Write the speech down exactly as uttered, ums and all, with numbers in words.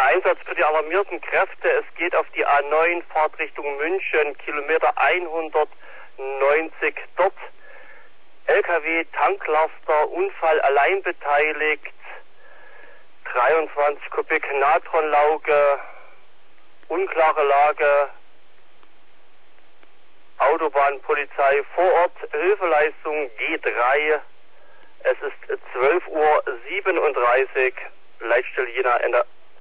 Einsatz für die alarmierten Kräfte. Es geht auf die A neun, Fahrt Richtung München, Kilometer hundertneunzig dort. L K W, Tanklaster, Unfall allein beteiligt, dreiundzwanzig Kubik Natronlauge, unklare Lage, Autobahnpolizei vor Ort, Hilfeleistung G drei. Es ist zwölf Uhr siebenunddreißig, Leitstelle Jena, Ende.